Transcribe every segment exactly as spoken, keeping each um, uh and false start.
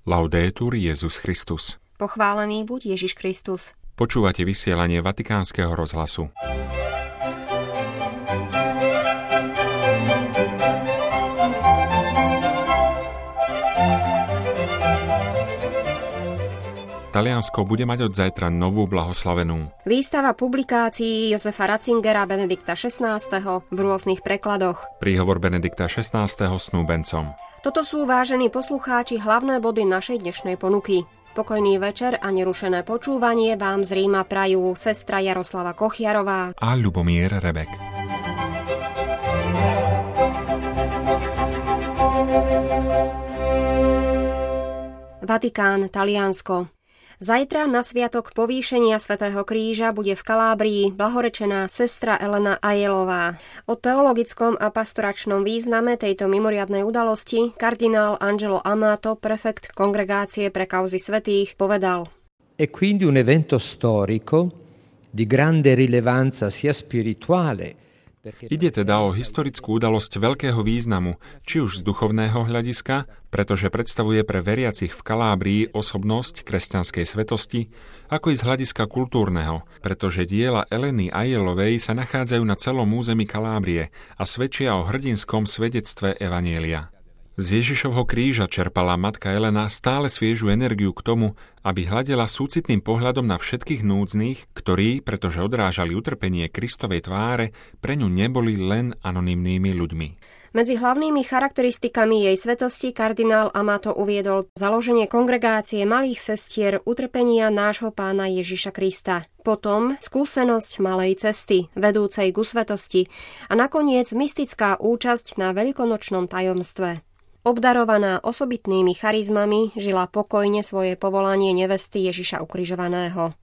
Laudetur Jesus Christus. Pochválený buď Ježiš Kristus. Počúvate vysielanie Vatikánskeho rozhlasu. Taliansko bude mať od zajtra novú blahoslavenú. Výstava publikácií Josefa Ratzingera Benedikta šestnásteho v rôznych prekladoch. Príhovor Benedikta šestnásteho snúbencom. Toto sú, vážení poslucháči, hlavné body našej dnešnej ponuky. Pokojný večer a nerušené počúvanie vám z Ríma prajú sestra Jaroslava Kochiarová a Ľubomír Rebek. Vatikán, Taliansko. Zajtra na sviatok povýšenia Svätého kríža bude v Kalábrii blahorečená sestra Elena Ajelová. O teologickom a pastoračnom význame tejto mimoriadnej udalosti kardinál Angelo Amato, prefekt Kongregácie pre kauzy svätých, povedal: È quindi un evento storico di grande rilevanza sia spirituale. Ide teda o historickú udalosť veľkého významu, či už z duchovného hľadiska, pretože predstavuje pre veriacich v Kalábrii osobnosť kresťanskej svetosti, ako i z hľadiska kultúrneho, pretože diela Eleny Ajelovej sa nachádzajú na celom území Kalábrie a svedčia o hrdinskom svedectve evanjelia. Z Ježišovho kríža čerpala matka Elena stále sviežu energiu k tomu, aby hľadela súcitným pohľadom na všetkých núdznych, ktorí, pretože odrážali utrpenie Kristovej tváre, pre ňu neboli len anonymnými ľuďmi. Medzi hlavnými charakteristikami jej svetosti kardinál Amato uviedol založenie kongregácie malých sestier utrpenia nášho Pána Ježiša Krista. Potom skúsenosť malej cesty, vedúcej ku svetosti a nakoniec mystická účasť na veľkonočnom tajomstve. Obdarovaná osobitnými charizmami, žila pokojne svoje povolanie nevesty Ježiša ukrižovaného.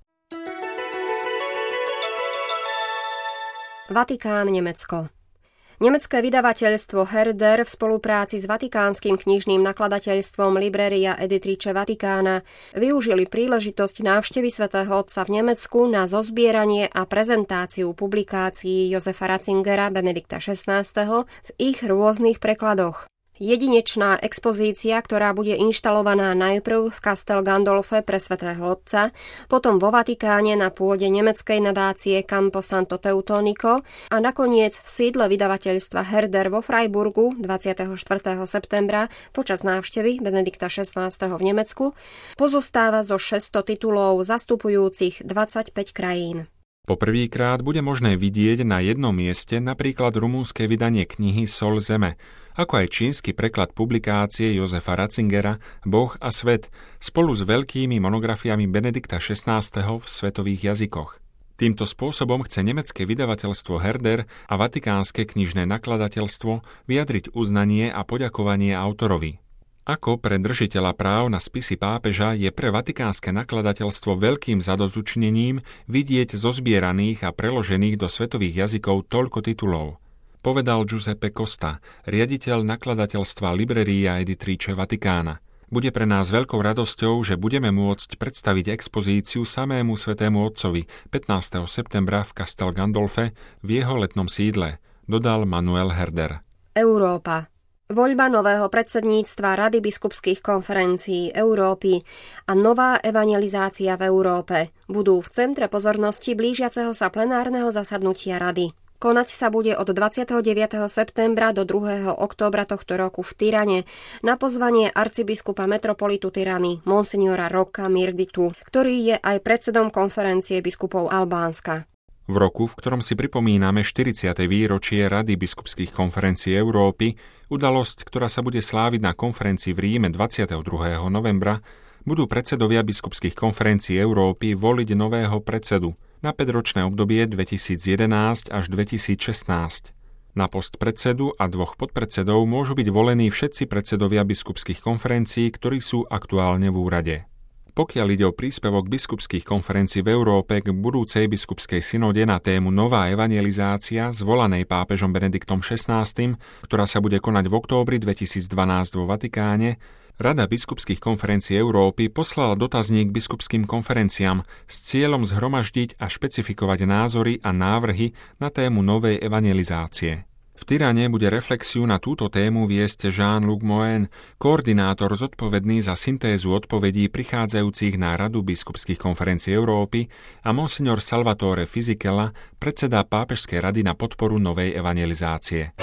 Vatikán, Nemecko. Nemecké vydavateľstvo Herder v spolupráci s vatikánskym knižným nakladateľstvom Libreria Editrice Vatikána využili príležitosť návštevy svätého Otca v Nemecku na zozbieranie a prezentáciu publikácií Josefa Ratzingera Benedikta šestnásteho v ich rôznych prekladoch. Jedinečná expozícia, ktorá bude inštalovaná najprv v Castel Gandolfe pre svätého Otca, potom vo Vatikáne na pôde nemeckej nadácie Campo Santo Teutonico a nakoniec v sídle vydavateľstva Herder vo Freiburgu dvadsiateho štvrtého septembra počas návštevy Benedikta šestnásteho v Nemecku, pozostáva zo šesťsto titulov zastupujúcich dvadsaťpäť krajín. Poprvýkrát bude možné vidieť na jednom mieste napríklad rumúnske vydanie knihy Sol zeme, ako aj čínsky preklad publikácie Josefa Ratzingera Boh a svet spolu s veľkými monografiami Benedikta šestnásteho v svetových jazykoch. Týmto spôsobom chce nemecké vydavateľstvo Herder a vatikánske knižné nakladateľstvo vyjadriť uznanie a poďakovanie autorovi. Ako pre držiteľa práv na spisy pápeža je pre vatikánske nakladateľstvo veľkým zadozučnením vidieť zozbieraných a preložených do svetových jazykov toľko titulov, povedal Giuseppe Costa, riaditeľ nakladateľstva Libreria Editrice Vatikána. Bude pre nás veľkou radosťou, že budeme môcť predstaviť expozíciu samému svätému Otcovi pätnásteho septembra v Castel Gandolfe v jeho letnom sídle, dodal Manuel Herder. Európa. Voľba nového predsedníctva Rady biskupských konferencií Európy a nová evangelizácia v Európe budú v centre pozornosti blížiaceho sa plenárneho zasadnutia Rady. Konať sa bude od dvadsiateho deviateho septembra do druhého októbra tohto roku v Tyrane na pozvanie arcibiskupa metropolitu Tyrany monsignora Rocca Mirditu, ktorý je aj predsedom konferencie biskupov Albánska. V roku, v ktorom si pripomíname štyridsiate výročie Rady biskupských konferencií Európy, udalosť, ktorá sa bude sláviť na konferencii v Ríme dvadsiateho druhého novembra, budú predsedovia biskupských konferencií Európy voliť nového predsedu na päťročné obdobie dvetisícjedenásť až dvetisícšestnásť. Na post predsedu a dvoch podpredsedov môžu byť volení všetci predsedovia biskupských konferencií, ktorí sú aktuálne v úrade. Pokiaľ ide o príspevok biskupských konferencií v Európe k budúcej biskupskej synode na tému Nová evangelizácia, zvolanej pápežom Benediktom šestnástym, ktorá sa bude konať v októbri dvetisícdvanásť vo Vatikáne, Rada biskupských konferencií Európy poslala dotazník biskupským konferenciám s cieľom zhromaždiť a špecifikovať názory a návrhy na tému novej evangelizácie. V Tyrane bude reflexiu na túto tému viesť Jean-Luc Moen, koordinátor zodpovedný za syntézu odpovedí prichádzajúcich na Radu biskupských konferencií Európy, a monsignor Salvatore Fisichella, predseda Pápežskej rady na podporu novej evangelizácie.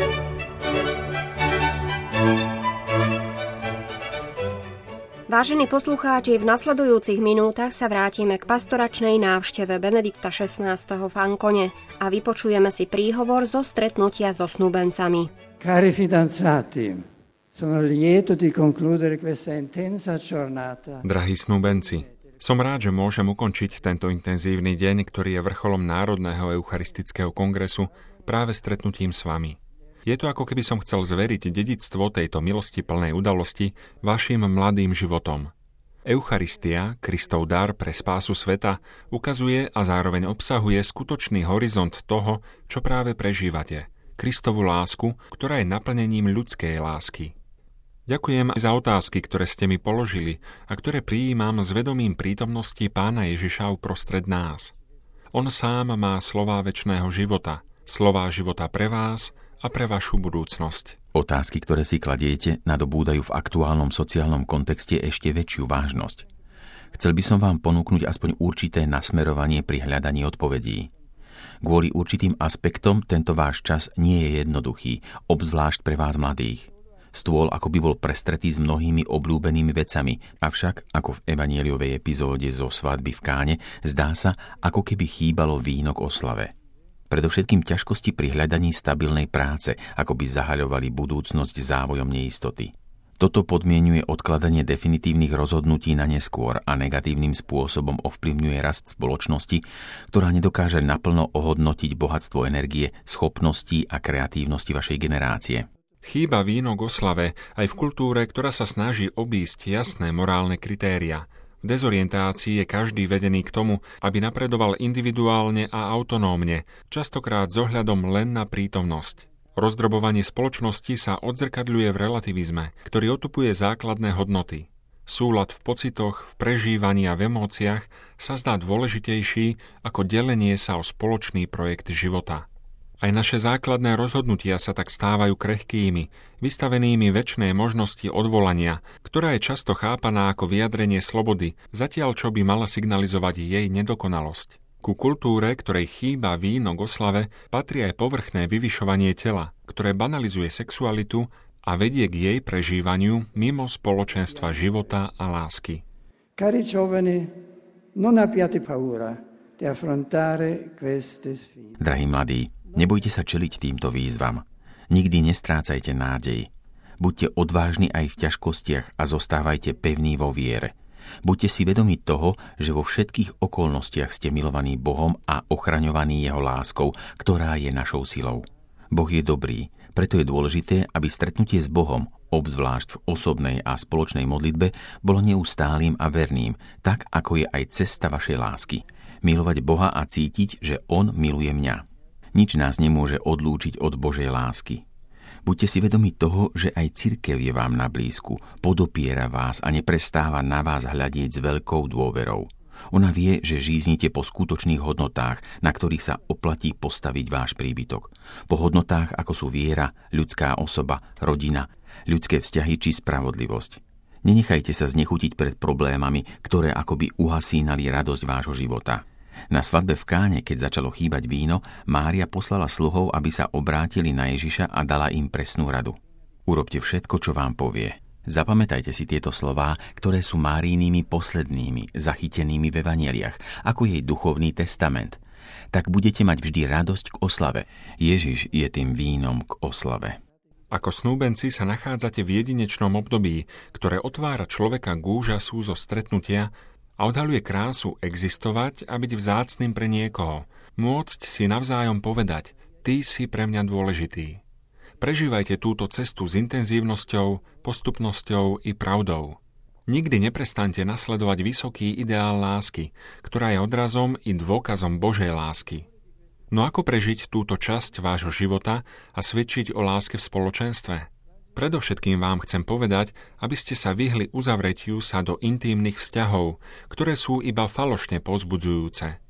Vážení poslucháči, v nasledujúcich minútach sa vrátime k pastoračnej návšteve Benedikta šestnásteho v Ancone a vypočujeme si príhovor zo stretnutia so snúbencami. Cari fidanzati, sono lieto di concludere questa intensa giornata. Drahí snúbenci, som rád, že môžem ukončiť tento intenzívny deň, ktorý je vrcholom Národného eucharistického kongresu, práve stretnutím s vami. Je to, ako keby som chcel zveriť dedičstvo tejto milosti plnej udalosti vašim mladým životom. Eucharistia, Kristov dar pre spásu sveta, ukazuje a zároveň obsahuje skutočný horizont toho, čo práve prežívate. Kristovu lásku, ktorá je naplnením ľudskej lásky. Ďakujem aj za otázky, ktoré ste mi položili a ktoré prijímam s vedomím prítomnosti Pána Ježiša uprostred nás. On sám má slová večného života, slová života pre vás a pre vašu budúcnosť. Otázky, ktoré si kladiete, nadobúdajú v aktuálnom sociálnom kontexte ešte väčšiu vážnosť. Chcel by som vám ponúknuť aspoň určité nasmerovanie pri hľadaní odpovedí. Kvôli určitým aspektom tento váš čas nie je jednoduchý, obzvlášť pre vás mladých. Stôl ako by bol prestretý s mnohými obľúbenými vecami, avšak, ako v evanjeliovej epizóde zo svadby v Káne, zdá sa, ako keby chýbalo víno k oslave. Predovšetkým ťažkosti pri hľadaní stabilnej práce, ako by zahaľovali budúcnosť závojom neistoty. Toto podmienuje odkladanie definitívnych rozhodnutí na neskôr a negatívnym spôsobom ovplyvňuje rast spoločnosti, ktorá nedokáže naplno ohodnotiť bohatstvo energie, schopností a kreatívnosti vašej generácie. Chýba víno k oslave aj v kultúre, ktorá sa snaží obísť jasné morálne kritéria. V dezorientácii je každý vedený k tomu, aby napredoval individuálne a autonómne, častokrát s ohľadom len na prítomnosť. Rozdrobovanie spoločnosti sa odzrkadľuje v relativizme, ktorý otupuje základné hodnoty. Súlad v pocitoch, v prežívaní a v emóciách sa zdá dôležitejší ako delenie sa o spoločný projekt života. Aj naše základné rozhodnutia sa tak stávajú krehkými, vystavenými večnej možnosti odvolania, ktorá je často chápaná ako vyjadrenie slobody, zatiaľ čo by mala signalizovať jej nedokonalosť. Ku kultúre, ktorej chýba víno k oslave, patrí aj povrchné vyvyšovanie tela, ktoré banalizuje sexualitu a vedie k jej prežívaniu mimo spoločenstva života a lásky. Cari giovani, non abbiate paura di affrontare queste sfide. Drahí mladí, nebojte sa čeliť týmto výzvam. Nikdy nestrácajte nádej. Buďte odvážni aj v ťažkostiach a zostávajte pevní vo viere. Buďte si vedomi toho, že vo všetkých okolnostiach ste milovaní Bohom a ochraňovaní jeho láskou, ktorá je našou silou. Boh je dobrý, preto je dôležité, aby stretnutie s Bohom, obzvlášť v osobnej a spoločnej modlitbe, bolo neustálým a verným, tak ako je aj cesta vašej lásky. Milovať Boha a cítiť, že On miluje mňa. Nič nás nemôže odlúčiť od Božej lásky. Buďte si vedomi toho, že aj cirkev je vám na blízku, podopiera vás a neprestáva na vás hľadieť s veľkou dôverou. Ona vie, že žíznite po skutočných hodnotách, na ktorých sa oplatí postaviť váš príbytok. Po hodnotách, ako sú viera, ľudská osoba, rodina, ľudské vzťahy či spravodlivosť. Nenechajte sa znechutiť pred problémami, ktoré akoby uhasínali radosť vášho života. Na svadbe v Káne, keď začalo chýbať víno, Mária poslala sluhov, aby sa obrátili na Ježiša a dala im presnú radu. Urobte všetko, čo vám povie. Zapamätajte si tieto slová, ktoré sú Márinými poslednými, zachytenými v evanjeliách, ako jej duchovný testament. Tak budete mať vždy radosť k oslave. Ježiš je tým vínom k oslave. Ako snúbenci sa nachádzate v jedinečnom období, ktoré otvára človeka k úžasu zo stretnutia a odhaľuje krásu existovať a byť vzácnym pre niekoho. Môcť si navzájom povedať, ty si pre mňa dôležitý. Prežívajte túto cestu s intenzívnosťou, postupnosťou i pravdou. Nikdy neprestaňte nasledovať vysoký ideál lásky, ktorá je odrazom i dôkazom Božej lásky. No ako prežiť túto časť vášho života a svedčiť o láske v spoločenstve? Predovšetkým vám chcem povedať, aby ste sa vyhli uzavretiu sa do intímnych vzťahov, ktoré sú iba falošne povzbudzujúce.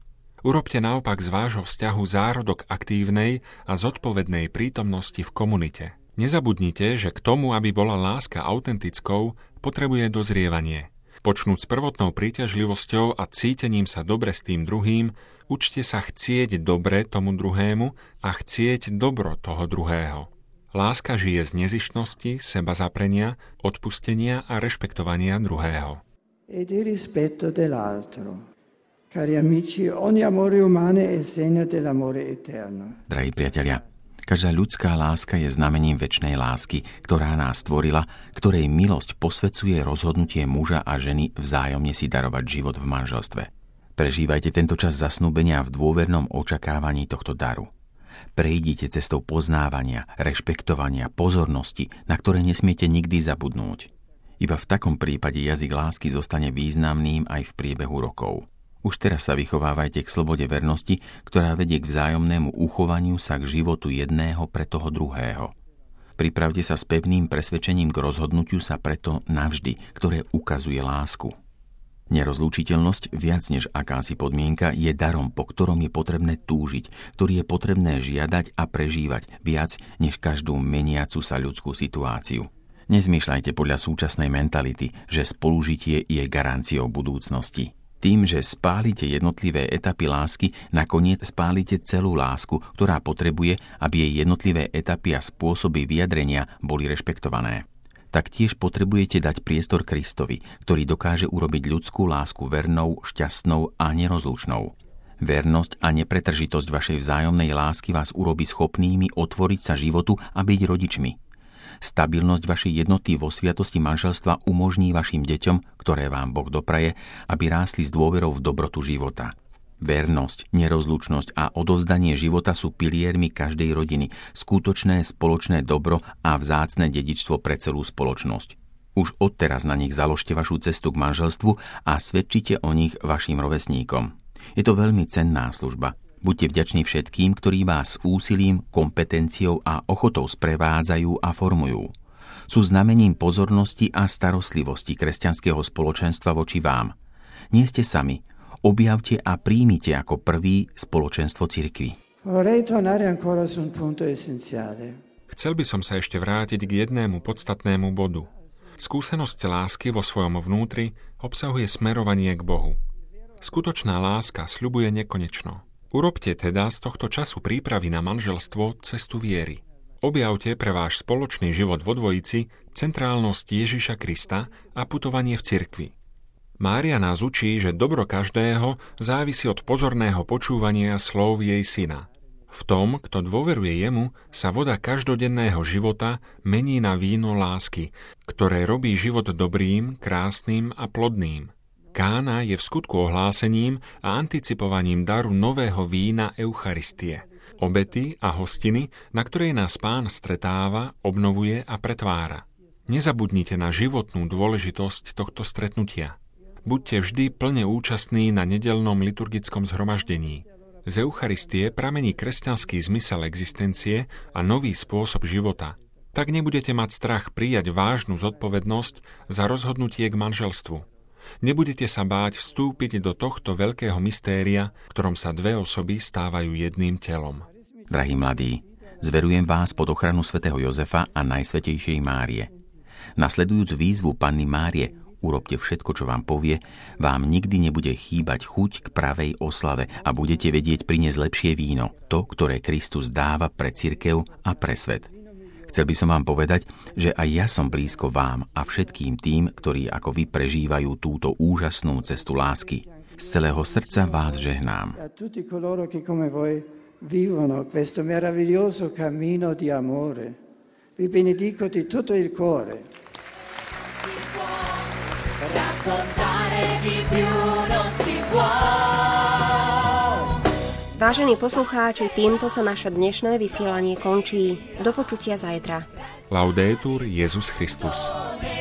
Urobte naopak z vášho vzťahu zárodok aktívnej a zodpovednej prítomnosti v komunite. Nezabudnite, že k tomu, aby bola láska autentickou, potrebuje dozrievanie. Počnúť s prvotnou príťažlivosťou a cítením sa dobre s tým druhým, učte sa chcieť dobre tomu druhému a chcieť dobro toho druhého. Láska žije z nezištnosti, sebazaprenia, odpustenia a rešpektovania druhého. E di rispetto dell'altro. Cari amici, ogni amore umano è segno dell'amore eterno. Drahí priatelia, každá ľudská láska je znamením večnej lásky, ktorá nás stvorila, ktorej milosť posvedzuje rozhodnutie muža a ženy vzájomne si darovať život v manželstve. Prežívajte tento čas zasnúbenia v dôvernom očakávaní tohto daru. Prejdite cestou poznávania, rešpektovania, pozornosti, na ktoré nesmiete nikdy zabudnúť. Iba v takom prípade jazyk lásky zostane významným aj v priebehu rokov. Už teraz sa vychovávajte k slobode vernosti, ktorá vedie k vzájomnému uchovaniu sa k životu jedného pre toho druhého. Pripravte sa s pevným presvedčením k rozhodnutiu sa preto navždy, ktoré ukazuje lásku. Nerozlúčiteľnosť, viac než akási podmienka, je darom, po ktorom je potrebné túžiť, ktorý je potrebné žiadať a prežívať viac než každú meniacu sa ľudskú situáciu. Nezmýšľajte podľa súčasnej mentality, že spolužitie je garanciou budúcnosti. Tým, že spálite jednotlivé etapy lásky, nakoniec spálite celú lásku, ktorá potrebuje, aby jej jednotlivé etapy a spôsoby vyjadrenia boli rešpektované. Taktiež potrebujete dať priestor Kristovi, ktorý dokáže urobiť ľudskú lásku vernou, šťastnou a nerozlučnou. Vernosť a nepretržitosť vašej vzájomnej lásky vás urobí schopnými otvoriť sa životu a byť rodičmi. Stabilnosť vašej jednoty vo sviatosti manželstva umožní vašim deťom, ktoré vám Boh dopraje, aby rástli s dôverou v dobrotu života. Vernosť, nerozlučnosť a odovzdanie života sú piliermi každej rodiny, skutočné spoločné dobro a vzácne dedičstvo pre celú spoločnosť. Už odteraz na nich založte vašu cestu k manželstvu a svedčite o nich vašim rovesníkom. Je to veľmi cenná služba. Buďte vďační všetkým, ktorí vás úsilím, kompetenciou a ochotou sprevádzajú a formujú. Sú znamením pozornosti a starostlivosti kresťanského spoločenstva voči vám. Nie ste sami. Objavte a príjmite ako prvý spoločenstvo cirkvi. Chcel by som sa ešte vrátiť k jednému podstatnému bodu. Skúsenosť lásky vo svojom vnútri obsahuje smerovanie k Bohu. Skutočná láska sľubuje nekonečno. Urobte teda z tohto času prípravy na manželstvo cestu viery. Objavte pre váš spoločný život vo dvojici centrálnosť Ježiša Krista a putovanie v cirkvi. Mária nás učí, že dobro každého závisí od pozorného počúvania slov jej syna. V tom, kto dôveruje jemu, sa voda každodenného života mení na víno lásky, ktoré robí život dobrým, krásnym a plodným. Kána je v skutku ohlásením a anticipovaním daru nového vína Eucharistie, obety a hostiny, na ktorej nás Pán stretáva, obnovuje a pretvára. Nezabudnite na životnú dôležitosť tohto stretnutia. Buďte vždy plne účastní na nedeľnom liturgickom zhromaždení. Z Eucharistie pramení kresťanský zmysel existencie a nový spôsob života. Tak nebudete mať strach prijať vážnu zodpovednosť za rozhodnutie k manželstvu. Nebudete sa báť vstúpiť do tohto veľkého mystéria, v ktorom sa dve osoby stávajú jedným telom. Drahí mladí, zverujem vás pod ochranu svätého Jozefa a Najsvätejšej Márie. Nasledujúc výzvu Panny Márie, urobte všetko, čo vám povie, vám nikdy nebude chýbať chuť k pravej oslave a budete vedieť priniesť lepšie víno, to, ktoré Kristus dáva pre cirkev a pre svet. Chcel by som vám povedať, že aj ja som blízko vám a všetkým tým, ktorí ako vy prežívajú túto úžasnú cestu lásky. Z celého srdca vás žehnám. A tutti coloro che come voi vivono questo meraviglioso cammino di amore. Vi benedico di tutto il cuore. Si può raccontare di più, non si può. Vážení poslucháči, týmto sa naše dnešné vysielanie končí. Do počutia zajtra. Laudetur Jesus Christus.